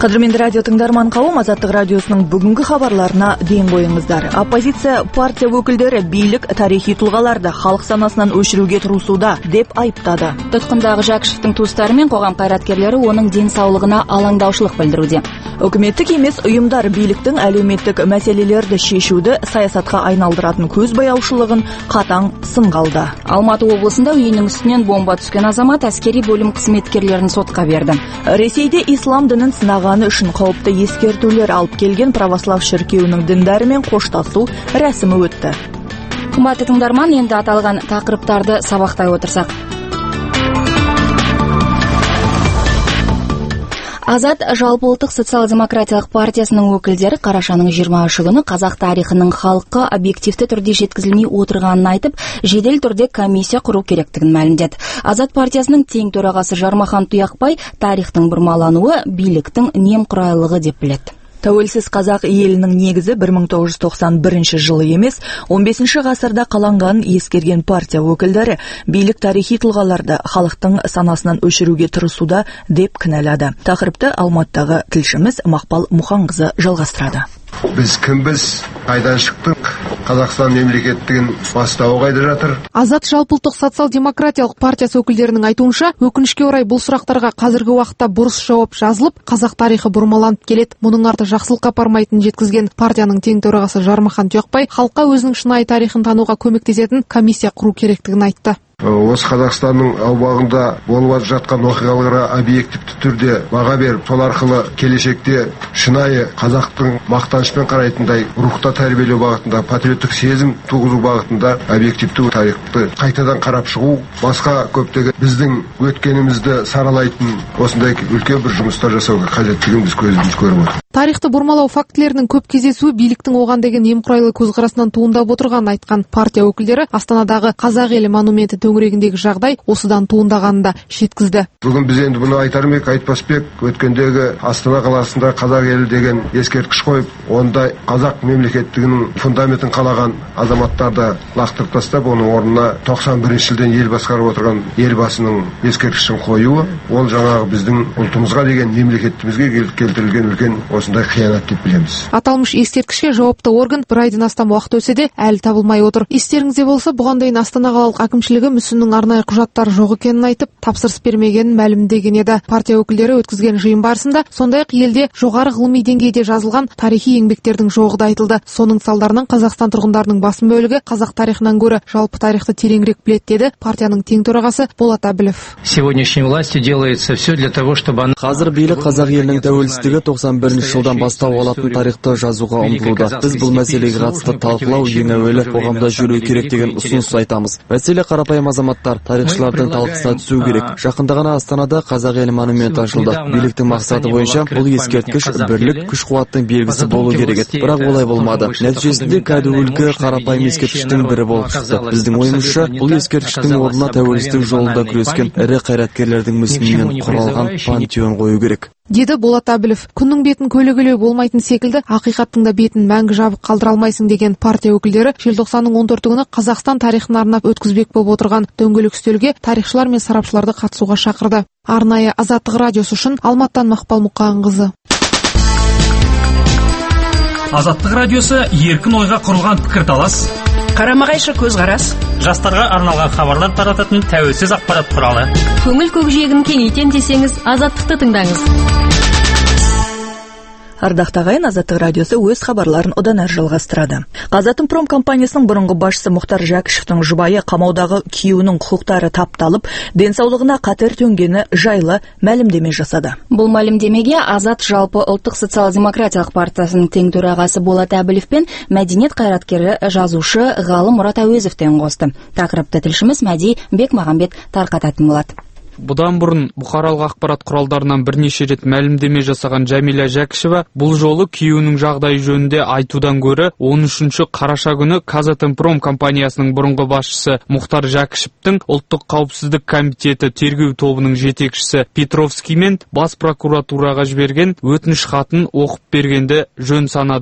Қадірменді радио тыңдарман қауым, Азаттық радиосының бүгінгі хабарларына ден қойыңыздар. Оппозиция партия өкілдері билік тарихи тұлғаларды халық санасынан өшіруге тырысуда деп айыптады. Тұтқындағы Жәкішевтің туыстары мен қоғам қайраткерлері оның денсаулығына алаңдаушылық білдіруде. Үкіметтік емес ұйымдар биліктің әлеуметтік мәселелерді шешуді саясатқа айналдыратын көзбояушылығын қатаң сынға алды. Алматы облысында үйінің үстінен бомба түскен азамат әскери бөлім қызметкерлерін сотқа берді. Ресейде ислам дінін сынағаны үшін қауіпті ескертулер алып келген православ шіркеуінің діндарымен қоштасу рәсімі өтті. Қымбатты тыңдарман, енді аталған тақырыптарды сабақтай отырсақ. Азат жалпыұлттық социал-демократиялық партиясының өкілдері қарашаның 23 күні қазақ тарихының халыққа объективті түрде жеткізілмей отырғанын айтып, жедел түрде комиссия құру керектігін мәлімдеді. Азат партиясының тең төрағасы Жармахан Тұяқбай тарихтың бұрмалануы биліктің немқұрайлығы деп біледі. Тәуелсіз қазақ елінің негізі 1991 жылы емес, 15 ғасырда қаланғанын ескерген партия өкілдері билік тарихи тұлғаларды халықтың санасынан өшіруге тырысуда деп кінәлады. Тақырыпты Алматыдағы тілшіміз Мақпал Мұханқызы жалғастырады. Біз кімбіз, қайдан шықтық, Қазақстан мемлекеттігін бастауы қайда жатыр? Азат жалпыұлттық социал-демократиялық партиясы өкілдерінің айтуынша, өкінішке орай бұл сұрақтарға қазіргі уақытта бұрыс жауап жазылып, қазақ тарихы бұрмаланып келеді. Мұның арты жақсылыққа апармайтынын жеткізген партияның тең төрағасы Жармахан Тұяқбай халыққа өзінің шынайы тарихын тануға көмектесетін комиссия құру керектігін айтты. Осы Қазақстанның аумағында болып жатқан оқиғаларға объективті түрде баға беріп, сол арқылы келешекте шынайы қазақтың мақтанышпен қарайтындай рухта тәрбиелеу бағытында, патриоттық сезім туғызу бағытында объективті тарихты қайтадан қарап шығу, басқа көптеген біздің өткенімізді саралайтын осындай үлкен бір жұмыстар жасауға қажеттігін біз көзіміз көріп отыр. Тарихты бұрмалау фактілерінің көп кездесуі биліктің оған деген немқұрайлы көзқарасынан туындап отырғанын айтқан партия өкілдері Астанадағы Қазақ елі монументі төңірегіндегі жағдай осыдан туындағанын да жеткізді. Бүгін біз енді бұны айтар ма ек, айтпас па ек, өткендегі Астана қаласында Қазақ елі деген ескерткіш қойып, онда қазақ мемлекеттігінің фундаментін қалаған азаматтарды лақтырып тастап, оның орнына 91 жылдан ел басқарып отырған елбасының ескерткішін қоюы, ол жаңағы біздің ұлтымызға деген мемлекетімізге келтірілген үлкен осындай қиянат деп білеміз. Аталмыш ескерткішке жауапты орган бір айдан астам уақыт өтсе де әлі табылмай отыр. Естеріңізде болса, бұған дейін Астана қалалық әкімшілігі мүсіннің арнайы құжаттары жоқ екенін айтып, тапсырыс бермегенін мәлімдеген еді. Партия өкілдері өткізген жиын барысында сондай-ақ елде жоғары ғылыми деңгейде жазылған тарихи еңбектердің жоғы да айтылды. Соның салдарынан Қазақстан тұрғындарының басым бөлігі қазақ тарихынан гөрі жалпы тарихты тереңірек біледі деді партияның тең төрағасы Болат Әбілов. Сегодняшней властью делается все для того, чтобы Қазір билік қазақ елінің тәуелсіздігі 91 жылдан бастау алатын тарихты жазуға ұмтылуда. Біз бұл мәселеге қатысты талқылау ең әуелі қоғамда жүру керек деген ұсыныс айтамыз. Мәселе қарапайым азаматтар, тарихшылардың талқысына түсу керек. Жақында ғана Астанада Қазақ елі монументі ашылды. Биліктің мақсаты бойынша бұл ескерткіш бірлік, күш-қуаттың белгісі болу керек еді. Бірақ олай болмады. Нәтижесінде кәдуілгі қарапайым ескерткіштің бірі болып шықты. Біздің ойымызша, бұл ескерткіштің орнына тәуелсіздік жолында күрескен ірі қайраткерлердің мүсінінен құралған пантеон қою керек, деді Болат Әбілов. Күннің бетін көлегелеу болмайтын секілді, ақиқаттың да бетін мәңгі жабық қалдыра алмайсың деген партия өкілдері желтоқсанның 14 күні Қазақстан тарихын арнап өткізбек болып отырған дөңгелек үстелге тарихшылар мен сарапшыларды қатысуға шақырды. Арнайы Азаттық радиосы үшін Алматыдан Мақпал Мұқанқызы. Азаттық радиосы еркін ойға құрылған пікірталас, қарама-қайшы көзқарас, жастарға арналған хабарлар тарататын тәуелсіз ақпарат құралы. Көңіл көкжиегін кеңейтем десеңіз, Азаттықты тыңдаңыз. Ардақты ағайын, Азаттық радиосы өз хабарларын одан әрі жалғастырады. Қазатомпром компаниясының бұрынғы басшысы Мұхтар Жәкішевтің жұбайы қамаудағы күйеуінің құқықтары тапталып, денсаулығына қатер төнгені жайлы мәлімдеме жасады. Бұл мәлімдемеге Азат жалпы ұлттық социал-демократиялық партиясының тең төрағасы Болат Әбілов пен мәдениет қайраткері жазушы Ғалым Мұрат Әуезовтен қосты. Тақырыпты тілшіміз Мәди Бекмағамбет тарқататын болады. Бұдан бұрын бұқаралық ақпарат құралдарынан бірнеше рет мәлімдеме жасаған Жәмила Жәкішева бұл жолы күйеуінің жағдайы жөнінде айтудан гөрі 13 қараша күні Қазатомпром компаниясының бұрынғы басшысы Мұхтар Жәкішевтің ұлттық қауіпсіздік комитеті тергеу тобының жетекшісі Петровский мен бас прокуратураға жіберген өтініш хатын оқып бергенді жөн санады.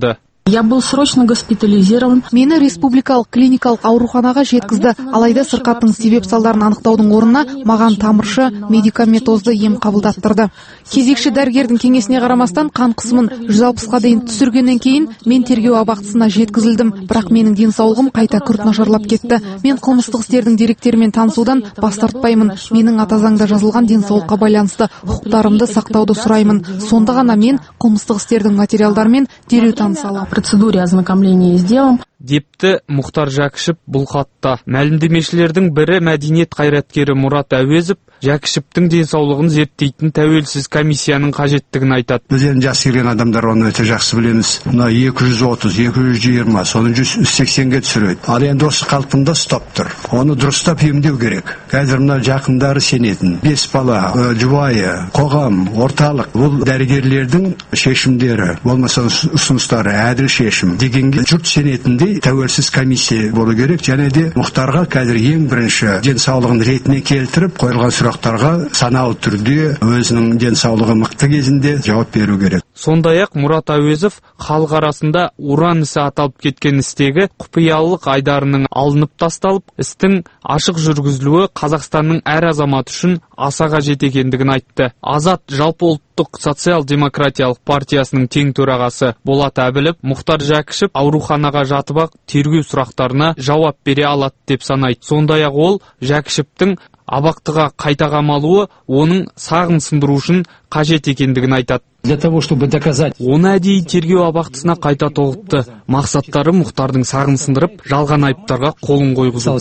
Я был срочно госпитализирован. Мені республикалық клиникалық ауруханаға жеткізді. Алайда сырқаттың себеп салдарын анықтаудың орнына маған тамыршы медикаментозды ем қабылдаттырды. Кезекші дәрігердің кеңесіне қарамастан қан қысымын 160-ға дейін түсіргеннен кейін мен тергеу абақтысына жеткізілдім. Бірақ менің денсаулығым қайта күрт нашарлап кетті. Мен қылмыстық істердің деректерімен танысудан бас тартпаймын. Менің ата заңда жазылған денсаулыққа байланысты құқықтарымды сақтауды сұраймын. Сонда ғана мен қылмыстық істердің материалдарымен дереу таныса аламын. Процедуре ознакомления с делом. Депті Мұхтар Жәкішев бұл хатта. Мәлімдемешілердің бірі мәдениет қайраткері Мұрат Әуезов Жәкішевтің денсаулығын зерттейтін тәуелсіз комиссияның қажеттігін айтады. Біз енді жас келген адамдар оны өте жақсы білеміз. 230, 220, соны 180-ге түсіреді. Ал енді осы қалпында стоп тұр. Оны дұрыстап емдеу керек. Қазір мына жақындары сенетін. 5 бала, жұбайы, қоғам, орталық. Бұл дәрігерлердің шешімдері, болмаса ұсыныстары, әділ шешім дегенге жұрт сенетіндей тәуелсіз комиссия болу керек. Және де Мұхтарға қазір ең бірінші денсаулығын ретіне келтіріп қойылған сұрақтарға саналы түрде өзінің денсаулығы мықты кезінде жауап беру керек. Сондай-ақ Мұрат Әуезов халық арасында уран ісі аталып кеткен істегі құпиялылық айдарының алынып тасталып, істің ашық жүргізілуі Қазақстанның әр азаматы үшін аса қажет екендігін айтты. Азат жалпы ұлттық социал-демократиялық партиясының тең төрағасы Болат Әбілов Мұхтар Жәкішев ауруханаға жатып ақ тергеу сұрақтарына жауап бере алады деп санайды. Сондай-ақ ол Жәкішевтің абақтыға қайта қамалуы оның сағын сындыру үшін қажет екендігін айтады. Для того, чтобы доказать. Оны әдейі тергеу абақтысына қайта тоғытты. Мақсаттары Мұхтардың сағын сындырып, жалған айыптарға қолын қойғызу.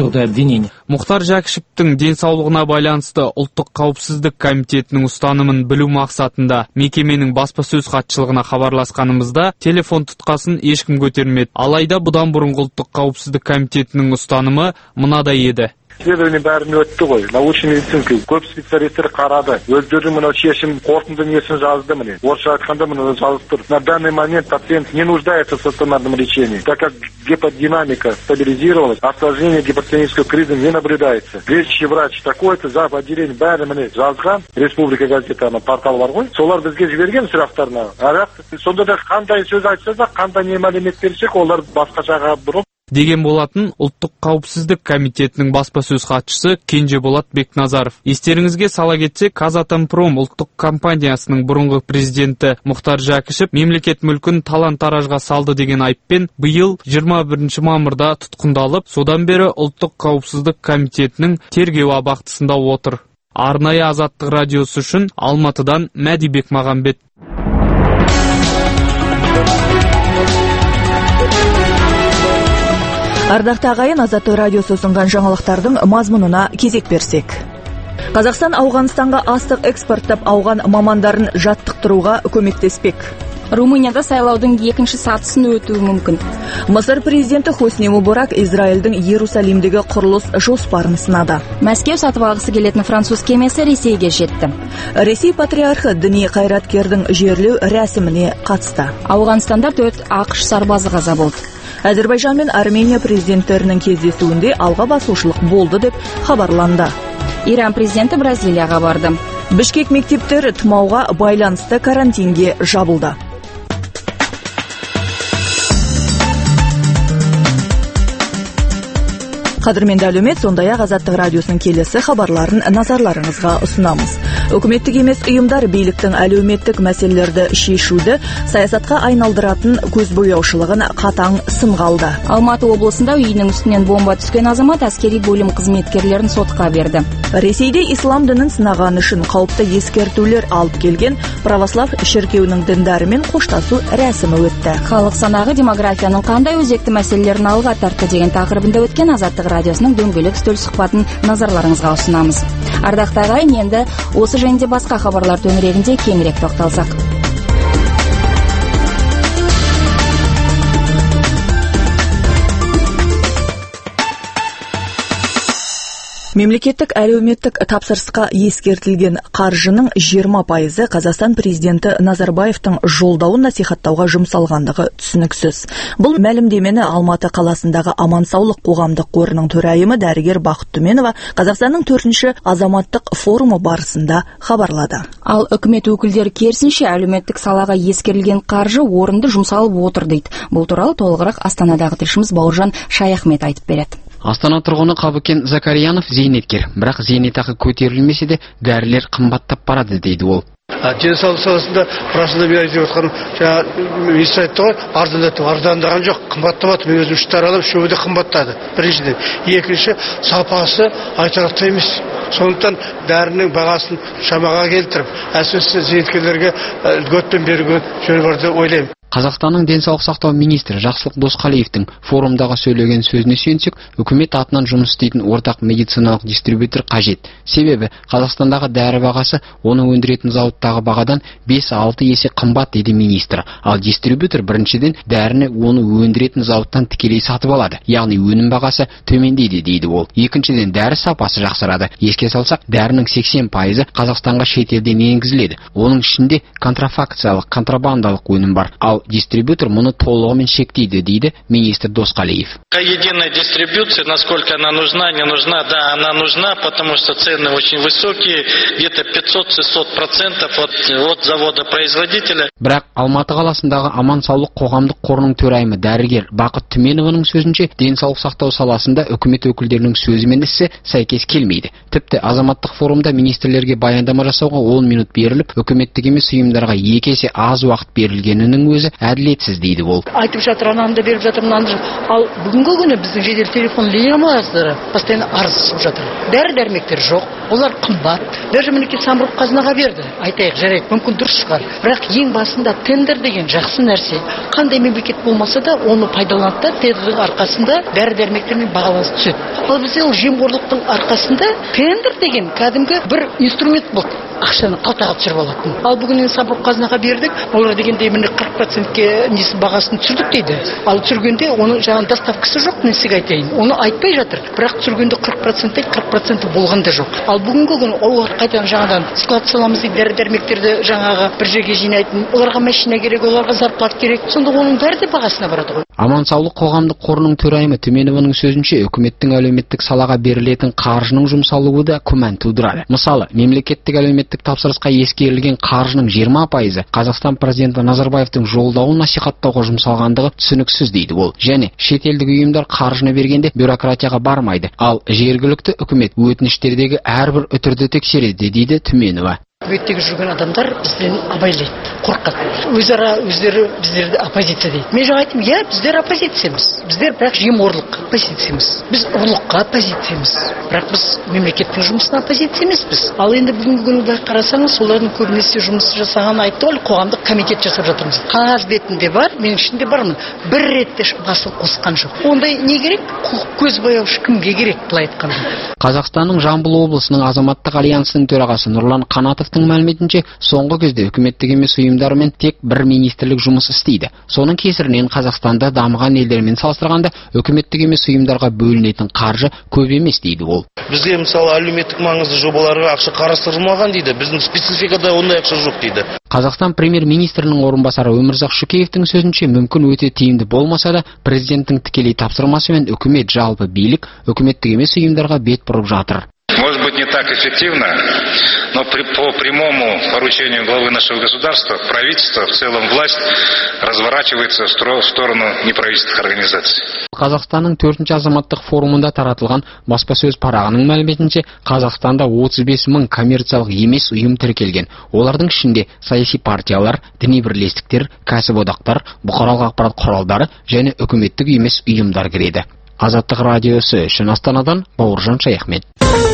Мұхтар Жәкішевтің денсаулығына байланысты ұлттық қауіпсіздік комитетінің ұстанымын білу мақсатында мекеменің баспасөз хатшылығына хабарласқанымызда телефон тұтқасын ешкім көтермеді. Алайда бұдан бұрынғы ұлттық қауіпсіздік комитетінің ұстанымы мынадай еді. Исследование бәрін өтті ғой. Научный медицинский көп специалисттер қарады. Өздерінің мынау шешім қорытынды несін жазды міне. Орысша айтқанда мына жазып тұр. На данный момент пациент не нуждается в стационарном лечении, так как гиподинамика стабилизировалась, осложнение гипертонического криза не наблюдается. Лечащий врач такой-то, зав. Отделение бәрі міне жазған. Республика газетаны портал бар ғой. Солар бізге жіберген сұрақтарына. Сонда да қандай сөз айтса да, қандай не мәлімет берсек, олар басқашаға бұрып деген болатын ұлттық қауіпсіздік комитетінің баспасөз хатшысы Кенжеболат Бекназаров. Естеріңізге сала кетсек, Казатомпром ұлттық компаниясының бұрынғы президенті Мұхтар Жәкішев мемлекет мүлкін талан-таражға салды деген айыппен биыл 21 мамырда тұтқындалып, содан бері ұлттық қауіпсіздік комитетінің тергеу абақтысында отыр. Арнайы Азаттық радиосы үшін Алматыдан Мәдибек Мағамбет. Ардақты ағайын, Азаттық радиосы ұсынған жаңалықтардың мазмұнына кезек берсек. Қазақстан Ауғанстанға астық экспорттап ауған мамандарын жаттықтыруға көмектеспек. Румынияда сайлаудың екінші сатысын өтуі мүмкін. Мысыр президенті Хосни Мубарак Израильдің Иерусалимдегі құрылыс жоспарын сынады. Мәскеу сатып алғысы келетін француз кемесі Ресейге жетті. Ресей патриархы діни қайраткердің жерлеу рәсіміне қатысты. Ауғанстанда 4 ақш сарбазы қаза болды. Әзербайжан мен Армения президенттерінің кездесуінде алға басушылық болды деп хабарланды. Иран президенті Бразилияға барды. Бішкек мектептері тұмауға байланысты карантинге жабылды. Қадірменді әлеумет, сондай-ақ Азаттық радиосының келесі хабарларын назарларыңызға ұсынамыз. Үкіметтік емес ұйымдар биліктің әлеуметтік мәселелерді шешуді саясатқа айналдыратын көзбояушылығын қатаң сынға алды. Алматы облысында үйінің үстінен бомба түскен азамат әскери бөлім қызметкерлерін сотқа берді. Ресейде ислам дінін сынаған үшін қауіпті ескертулер алып келген православ шіркеуінің діндарымен қоштасу рәсімі өтті. Халық санағы демографияның қандай өзекті мәселелерін алға тартты деген тақырыбында өткен Азаттық радиосының дөңгелек үстел сұхбатын назарларыңызға ұсынамыз. Ардақты ағайын, енді осы және басқа хабарлар төңірегінде кеңірек тоқталсақ. Мемлекеттік әлеуметтік тапсырысқа ескертілген қаржының 20% Қазақстан президенті Назарбаевтың жолдауын насихаттауға жұмсалғандығы түсініксіз. Бұл мәлімдемені Алматы қаласындағы Аман-саулық қоғамдық қорының төрайымы дәрігер Бақыт Түменова Қазақстанның 4-ші азаматтық форумы барысында хабарлады. Ал үкімет өкілдері керісінше әлеуметтік салаға ескерілген қаржы орынды жұмсалып отыр дейді. Бұл туралы толығырақ Астанадағы тілшіміз Бауыржан Шаяхмет айтып береді. Астана тұрғыны Қабыкен Закарьянов зейнеткер, бірақ зейнетақы көтерілмесе де дәрілер қымбаттап барады дейді ол. Денсаулық саласында профессионал айтып отқан министр айтты ғой, арзандаған жоқ, қымбаттамады. Мен өзім үштер алып, үшеуі де қымбаттады. Біріншіден, екінші сапасы айтарлықтай емес. Сондықтан дәрінің бағасын шамаға келтіріп, әсіресе зейнеткерлерге үлгітпен беруге жөн бар деп ойлаймын. Қазақстанның денсаулық сақтау министрі Жақсылық Досқалиевтің форумдағы сөйлеген сөзіне сүйенсек, үкімет атынан жұмыс істейтін ортақ медициналық дистрибьютор қажет. Себебі Қазақстандағы дәрі бағасы оны өндіретін зауыттағы бағадан 5-6 есе қымбат деді министр. Ал дистрибьютор біріншіден дәріні оны өндіретін зауыттан тікелей сатып алады. Яғни өнім бағасы төмендейді дейді ол. Екіншіден дәрі сапасы жақсарады. Еске салсақ, дәрінің 80% Қазақстанға шетелден енгізіледі. Оның ішінде контрафакциялық, контрабандалық өнім бар. Ал дистрибьютор мұны толығымен шектейді дейді министр Досқалиев. Единая дистрибьюция, насколько она нужна, не нужна, да, она нужна, потому что цены очень высокие, где-то 500-600% от завода-производителя. Бірақ Алматы қаласындағы Аман-саулық қоғамдық қорының төрайымы дәрігер Бақыт Түменованың сөзінше, денсаулық сақтау саласында үкімет өкілдерінің сөзі мен ісі сәйкес келмейді. Тіпті азаматтық форумда министрлерге баяндама жасауға 10 минут беріліп, үкіметтік емес ұйымдарға 2 есе аз уақыт берілгенінің өзі әділетсіз дейді ол. Айтып жатыр, ананы да беріп жатыр, мынаны. Ал бүгінгі күні біздің жедел телефон линиялары постоянно арыз түсіп жатыр. Дәрі-дәрмектер жоқ, олар қымбат. Даже мемлекет самұрық қазынаға берді. Айтайық, жарайды, мүмкін дұрыс шығар. Бірақ ең басында тендер деген жақсы нәрсе. Қандай мемлекет болмаса да оны пайдаланады да, тендердің арқасында дәрі-дәрмектермен бағаланып түседі. Ал бізде ол жемқорлықтың арқасында тендер деген кәдімгі бір инструмент болды. Ақшаны қалтаға түсіріп алатын. Ал бүгін самұрық қазынаға бердік, олар дегенде міне 40%-ке несі бағасын түсірдік дейді. Ал түсіргенде оның жаңағы доставкасы жоқ, несіге айтайын. Оны айтпай жатыр. Бірақ түсіргенде 40%, 40% болған да жоқ. Ал бүгінгі күні олар қайтадан жаңадан склад саламыз дейді, дәрі-дәрмектерді жаңағы бір жерге жинайтын. Оларға машина керек, оларға зарплат керек. Сонда оның бәрі де бағасына барады ғой. Аман-саулық қоғамдық қорының төрайымы Түменованың сөзінше, үкіметтің әлеуметтік салаға берілетін қаржының жұмсалуы да күмән тудырады. Мысалы, мемлекеттік әлеуметтік тапсырысқа ескерілген қаржының 20% Қазақстан президенті Назарбаевтың жолдауын насихаттауға жұмсалғандығы түсініксіз дейді ол. Және шетелдік ұйымдар қаржыны бергенде бюрократияға бармайды, ал жергілікті үкімет өтініштердегі әрбір үтірді тексереді дейді Түменова. Үкіметтегі жүрген адамдар бізден абайлайды, қорқады. Өздері біздерді оппозиция дейді. Мен жаңа айттым, біздер оппозициямыз. Біздер бірақ жемқорлыққа оппозициямыз. Біз ұрлыққа оппозициямыз. Бірақ біз мемлекеттің жұмысына оппозиция емеспіз. Ал енді бүгінгі күні қарасаңыз, солардың көбінесе жұмыс жасағанын айтты ғой, қоғамдық комитет жасап жатырмыз. Қағаз бетінде бар, мен ішінде бармын. Бір ретте басып қосқан жоқ. Ондай не керек? Көз бояушы кімге керек, былай айтқанда. Қазақстанның Жамбыл облысының азаматтық альянсының төрағасы Нұрлан Қанатовтың мәліметінше, соңғы кезде үкіметтік емес ұйымдармен тек бір министрлік жұмыс істейді. Соның кесірінен Қазақстанда дамыған елдермен салыстырғанда үкіметтік емес ұйымдарға бөлінетін қаржы көп емес дейді ол. Бізге мысалы әлеуметтік маңызды жобаларға ақша қарастырылмаған дейді. Біздің спецификада ондай ақша жоқ дейді. Қазақстан премьер-министрінің орынбасары Өмірзақ Шөкеевтің сөзінше, мүмкін өте тиімді болмаса да, президенттің тікелей тапсырмасымен үкімет жалпы билік үкіметтік емес ұйымдарға бет бұрып жатыр. Может быть, не так эффективно, но по прямому поручению главы нашего государства, правительства, в целом власть разворачивается в сторону неправительственных организаций. Қазақстанның 4-ші азаматтық форумында таратылған баспасөз парағының мәліметінше, Қазақстанда 35 мың коммерциялық емес ұйым тіркелген. Олардың ішінде саяси партиялар, діни бірлестіктер, кәсіподақтар, бұқаралық ақпарат құралдары және үкіметтік емес ұйымдар кіреді. Азаттық радиосы үшін Астанадан Бауыржан Шаяхмет.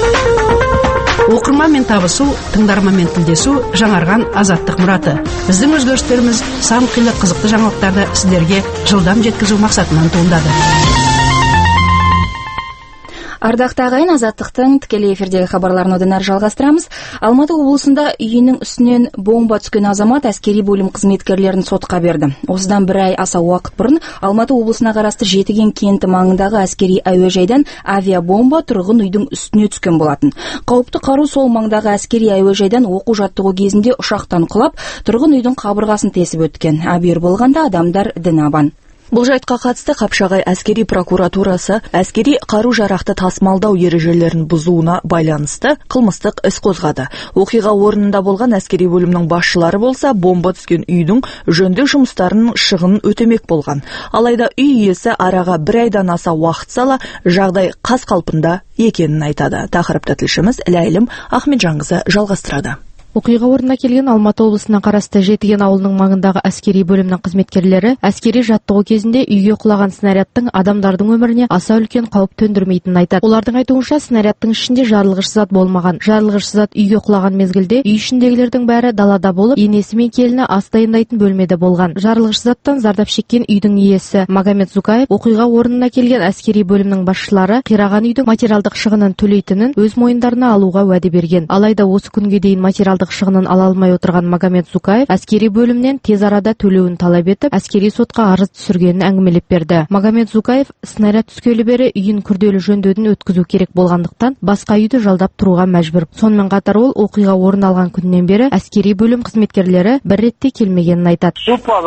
Оқырманмен табысу, тыңдарманмен тілдесу жаңарған азаттық мұраты. Біздің өзгерістеріміз сан қилы қызықты жаңалықтарды сіздерге жылдам жеткізу мақсатынан туындады. Ардақты ағайын, Азаттықтың тікелей эфирдегі хабарларын одан әрі жалғастырамыз. Алматы облысында үйінің үстінен бомба түскен азамат әскери бөлім қызметкерлерін сотқа берді. Осыдан бір ай аса уақыт бұрын Алматы облысына қарасты Жетіген кенті маңындағы әскери әуежайдан авиабомба тұрғын үйдің үстіне түскен болатын. Қауіпті қару сол маңдағы әскери әуежайдан оқу жаттығу кезінде ұшақтан құлап, тұрғын үйдің қабырғасын тесіп өткен. Абер болғанда адамдар дінабан. Бұл жайтқа қатысты Қапшағай әскери прокуратурасы әскери қару-жарақты тасымалдау ережелерін бұзуына байланысты қылмыстық іс қозғады. Оқиға орнында болған әскери бөлімнің басшылары болса, бомба түскен үйдің жөндеу жұмыстарының шығынын өтемек болған. Алайда үй иесі араға бір айдан аса уақыт сала, жағдай қаз қалпында екенін айтады. Тақырыпты тілшіміз Ләйлім Ахметжанқызы жалғастырады. Оқиға орнына келген Алматы облысына қарасты Жетіген ауылының маңындағы әскери бөлімнің қызметкерлері әскери жаттығу кезінде үйге құлаған снарядтың адамдардың өміріне аса үлкен қауіп төндірмейтінін айтады. Олардың айтуынша, снарядтың ішінде жарылғыш зат болмаған. Жарылғыш зат үйге құлаған мезгілде үй ішіндегілердің бәрі далада болып, енесі мен келіні ас дайындайтын бөлмеде болған. Жарылғыш заттан зардап шеккен үйдің иесі Магомед Зукаев оқиға орнына келген әскери бөлімнің басшылары қираған үйдің материалдық шығынын төлейтінін өз мойындарына алуға уәде берген. Алайда осы күнге дейін материалдық шығынын ала алмай отырған Магомед Зукаев әскери бөлімнен тез арада төлеуін талап етіп, әскери сотқа арыз түсіргенін әңгімелеп берді. Магомед Зукаев снаряд түскелі бері үйін күрделі жөндеуден өткізу керек болғандықтан басқа үйді жалдап тұруға мәжбүр. Сонымен қатар ол оқиға орын алған күннен бері әскери бөлім қызметкерлері бір ретте келмегенін айтады.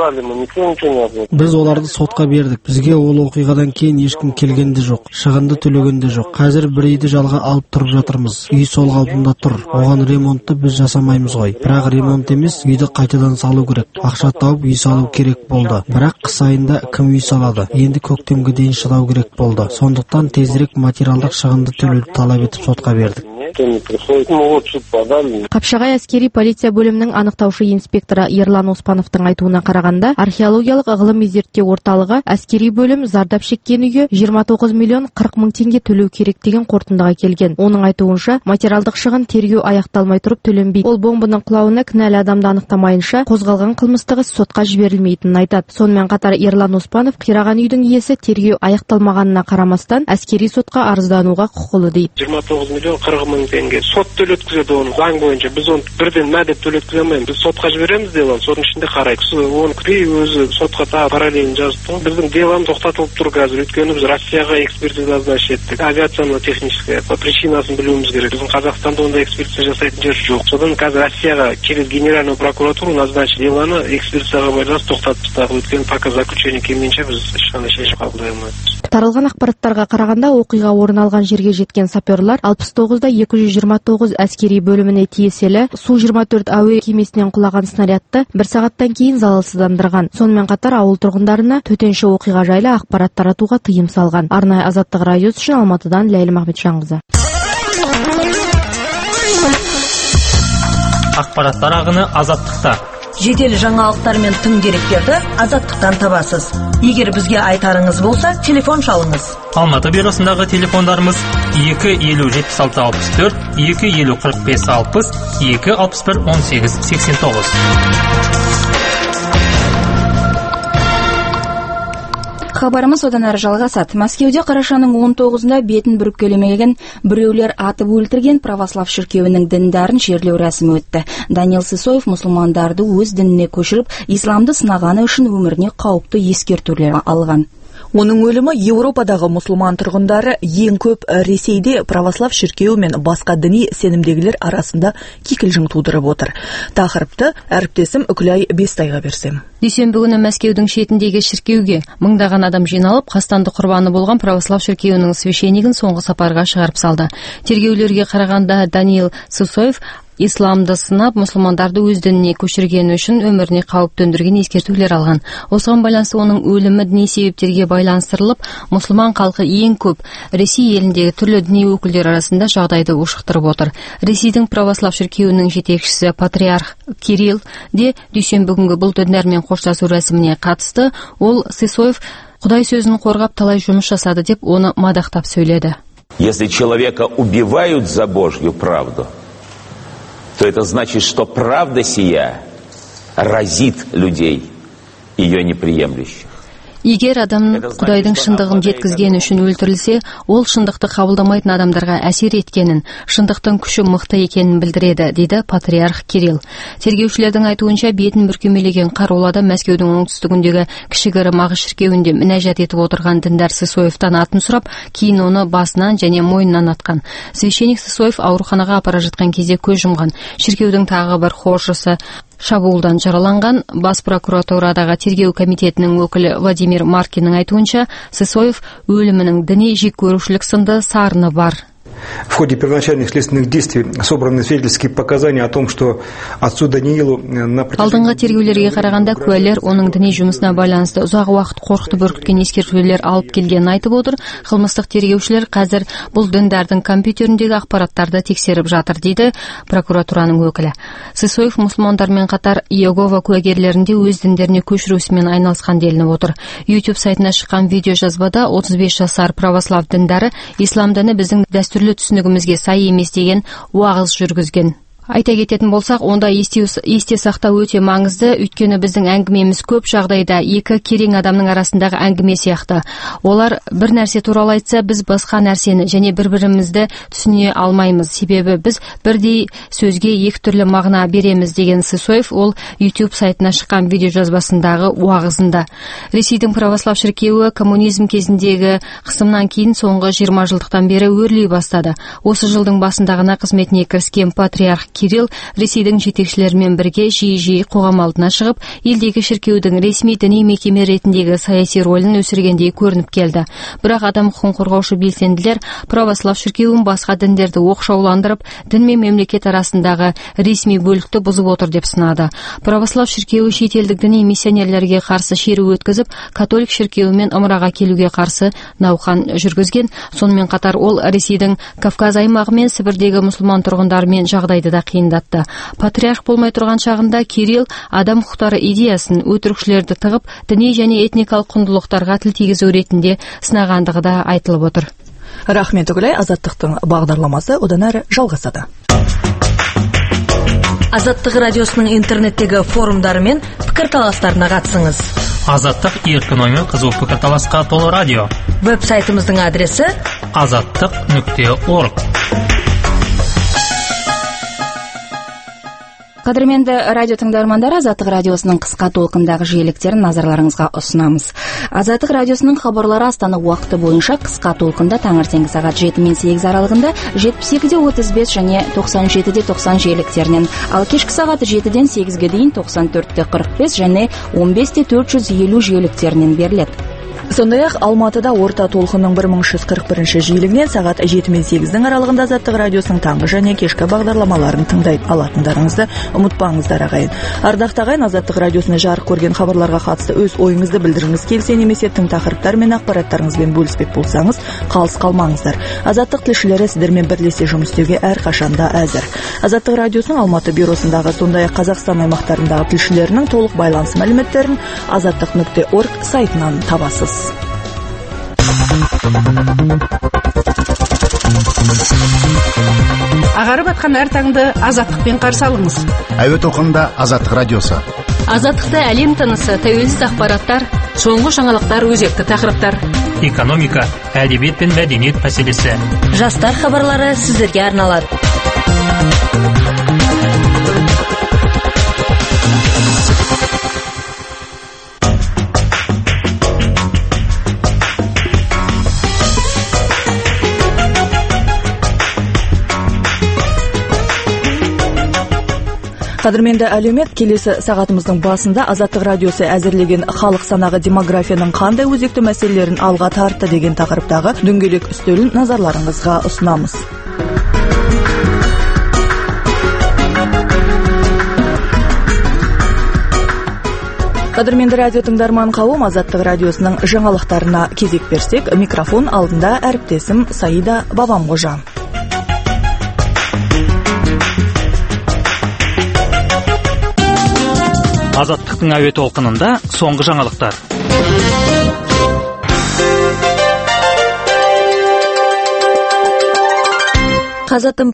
Біз оларды сотқа бердік. Бізге ол оқиғадан кейін ешкім келген де жоқ, шығынды төлеген де жоқ. Қазір бір үйді жалға алып тұрып жатырмыз. Үй сол қалпында тұр. Оған ремонтты біз жасамаймыз ғой. Бірақ ремонт емес, үйді қайтадан салу керек. Ақша тауып үй салу керек болды. Бірақ қыс айында кім үй салады? Енді көктемге дейін шыдау керек болды. Сондықтан тезірек материалдық шығынды төлеуді талап етіп сотқа бердік. Қапшағай әскери полиция бөлімінің анықтаушы инспекторы Ерлан Оспановтың айтуына қарағанда, археологиялық ғылыми зерттеу орталығы әскери бөлім зардап шеккен үйге 29 миллион 40 мың теңге төлеу керек деген қорытындыға келген. Оның айтуынша, материалдық шығын тергеу аяқталмай тұрып төленбейді. Ол бомбаның құлауына кінәлі адамды анықтамайынша қозғалған қылмыстық іс сотқа жіберілмейтінін айтады. Сонымен қатар Ерлан Оспанов қираған үйдің иесі тергеу аяқталмағанына қарамастан әскери сотқа арыздануға құқылы дейді. 29 миллион 40 мың теңге сот төлеткізеді, оны заң бойынша. Біз оны бірден мәдеп төлеткізе алмаймыз. Біз сотқа жібереміз дело, соның ішінде қарайды. Оны күтпей өзі сотқа тағы параллельно жазды. Біздің деломыз тоқтатылып тұр қазір. Өйткені біз Россияға экспертизасына шеттік. Авиационно-техническая причинасын білуіміз керек. Біздің Қазақстанда ондай экспертиза жасайтын жер жоқ. Содан қазір Россияға через Генеральную прокуратуру назначить делоны экспертизаға байланысты тоқтатып тастады. Өйткені пока заключение келмейінше біз ешқандай шешім қабылдай алмаймыз. Таралған ақпараттарға қарағанда, оқиға орын алған жерге жеткен саперлар 69-да 229 әскери бөліміне тиесілі Су-24 әуе кемесінен құлаған снарядты 1 сағаттан кейін залалсыздандырған. Сонымен қатар ауыл тұрғындарына төтенше оқиға жайлы ақпарат таратуға тыйым салған. Арнайы Азаттық радиосы үшін Алматыдан Ләйлім Ахметжанқызы. Ақпараттар ағыны Азаттықта. Жедел жаңалықтар мен тың деректерді Азаттықтан табасыз. Егер бізге айтарыңыз болса, телефон шалыңыз. Алматы бюросындағы телефондарымыз 250-76-64, 250-45-60, 261-18-89. Хабарымыз одан әрі жалғасады. Мәскеуде қарашаның 19-ында бетін бүркелемеген біреулер атып өлтірген православ шіркеуінің діндарын жерлеу рәсімі өтті. Даниил Сысоев мұсылмандарды өз дініне көшіріп, исламды сынағаны үшін өміріне қауіпті ескертулер алған. Оның өлімі Еуропадағы мұсылман тұрғындары ең көп Ресейде православ шіркеуі мен басқа діни сенімдегілер арасында кикілжің тудырып отыр. Тақырыпты әріптесім Үкілай Бестайға берсем. Дүйсенбі күні Мәскеудің шетіндегі шіркеуге мыңдаған адам жиналып, қастанды құрбаны болған православ шіркеуінің священигін соңғы сапарға шығарып салды. Тергеулерге қарағанда Даниил Сысоев исламды сынап, мұсылмандарды өз дініне көшіргені үшін өміріне қауіп төндірген ескертулер алған. Осыған байланысты оның өлімі діни себептерге байланыстырылып, мұсылман халқы ең көп Ресей еліндегі түрлі діни өкілдер арасында жағдайды ушықтырып отыр. Ресейдің православ шіркеуінің жетекшісі патриарх Кирилл де дүйсенбі күнгі бұл діндермен қоштасу рәсіміне қатысты. Ол Сысоев Құдай сөзін қорғап талай жұмыс жасады деп оны мадақтап сөйледі. Если человека убивают за Божью правду, то это значит, что правда сия разит людей, ее неприемлющих. Егер адам Құдайдың шындығын жеткізген үшін өлтірілсе, ол шындықты қабылдамайтын адамдарға әсер еткенін, шындықтың күші мықты екенін білдіреді, дейді патриарх Кирилл. Тергеушілердің айтуынша, бетін бүркемелеген қарулы адам Мәскеудің оңтүстігіндегі кішігірім ағыс шіркеуінде мінәжат етіп отырған діндар Сысоевтан атын сұрап, кейін оны басынан және мойнынан атқан. Священник Сысоев ауруханаға апара жатқан кезде көз жұмған. Шіркеудің тағы бір хожысы шабуылдан жараланған. Бас прокуратурадағы тергеу комитетінің өкілі Владимир Маркиннің айтуынша, Сысоев өлімінің діни жеккөрушілік сынды сарыны бар. В ходе первоначальных следственных действий собраны свидетельские показания о том, что отцу Даниилу на Алдыңғы тергеулерге қарағанда куәлер оның діни жұмысына байланысты ұзақ уақыт қорқытып үркіткен ескертулер алып келгенін айтып отыр. Қылмыстық тергеушілер қазір бұл діндардың компьютеріндегі ақпараттарды тексеріп жатыр, дейді прокуратураның өкілі. Сысоев мұсылмандармен қатар Иегова куәгерлерінде өз діндеріне көшіру ісімен айналысқан делініп отыр. YouTube сайтына шыққан видео жазбада 35 жасар православ діндары ислам діні біздің дәстүрлі түсінігімізге сай емес деген уағыз жүргізген. Айта кететін болсақ, онда есте сақтау өте маңызды, өйткені біздің әңгімеміз көп жағдайда екі керең адамның арасындағы әңгіме сияқты. Олар бір нәрсе туралы айтса, біз басқа нәрсені және бір-бірімізді түсіне алмаймыз. Себебі біз бірдей сөзге екі түрлі мағына береміз, деген Сысоев ол YouTube сайтына шыққан видео жазбасындағы уағызында. Ресейдің православ шіркеуі коммунизм кезіндегі қысымнан кейін соңғы 20 жылдықтан бері өрлей бастады. Осы жылдың басындағына қызметіне кіріскен патриарх Кирилл Ресейдің жетекшілерімен бірге жиі-жиі қоғам алдына шығып, елдегі шіркеудің ресми діни мекеме ретіндегі саяси рөлін өсіргендей көрініп келді. Бірақ адам құқын қорғаушы белсенділер православ шіркеуін басқа діндерді оқшауландырып, дін мен мемлекет арасындағы ресми бөлікті бұзып отыр деп сынады. Православ шіркеуі шетелдік діни миссионерлерге қарсы шеру өткізіп, католик шіркеуімен ымыраға келуге қарсы науқан жүргізген. Сонымен қатар ол Ресейдің Кавказ аймағы мен Сібірдегі мұсылман тұрғындарымен жағдайды да қиындатты. Патриарх болмай тұрған шағында Кирилл адам құқықтары идеясын өтірікшілерді тығып, діни және этникалық құндылықтарға тіл тигізу ретінде сынағандығы да айтылып отыр. Рахмет Үгілай, Азаттықтың бағдарламасы одан әрі жалғасады. Азаттық радиосының интернеттегі форумдары мен пікірталастарына қатысыңыз. Азаттық еркін оймен қызу пікірталасқа толы радио. Веб-сайтымыздың адресі azаттық.org. Қадірменді радио тыңдармандар, Азаттық радиосының қысқа толқындағы жиеліктерін назарларыңызға ұсынамыз. Азаттық радиосының хабарлары Астана уақыты бойынша қысқа толқында таңертеңгі сағат 7 мен 8 аралығында 72-35 және 97-90 жиеліктерінен, ал кешкі сағат 7-ден 8-ге дейін 94-45 және 15-450 жиеліктерінен беріледі. Сондай-ақ Алматыда орта толқынның 1141 жиілігінен сағат 7 мен 8-дің аралығында Азаттық радиосының таңғы және кешкі бағдарламаларын тыңдай алатындарыңызды ұмытпаңыздар ағайын. Ардақты ағайын, Азаттық радиосына жарық көрген хабарларға қатысты өз ойыңызды білдіріңіз келсе, немесе тың тақырыптар мен ақпараттарыңызбен бөліспек болсаңыз, қалыс қалмаңыздар. Азаттық тілшілері сіздермен бірлесе жұмыс істеуге әрқашанда әзір. Азаттық радиосының Алматы бюросындағы, сондай-ақ Қазақстан аймақтарындағы тілшілерінің толық байланыс мәліметтерін azаттық.org сайтынан табасыз. Ағарып атқан әр таңды азаттықпен қарсы алыңыз. Әуе толқынында Азаттық радиосы. Азаттықта әлем тынысы, тәуелсіз ақпараттар, соңғы жаңалықтар, өзекті тақырыптар. Экономика, әдебиет пен мәдениет мәселесі. Жастар хабарлары сіздерге арналады. Қадірменді әлеумет, келесі сағатымыздың басында Азаттық радиосы әзірлеген халық санағы демографияның қандай өзекті мәселелерін алға тартты деген тақырыптағы дөңгелек үстелін назарларыңызға ұсынамыз. Қадірменді радио тыңдарман қауым, Азаттық радиосының жаңалықтарына кезек берсек, микрофон алдында әріптесім Саида Бабамғожа. Азаттықтың әуе толқынында соңғы жаңалықтар. Қазатым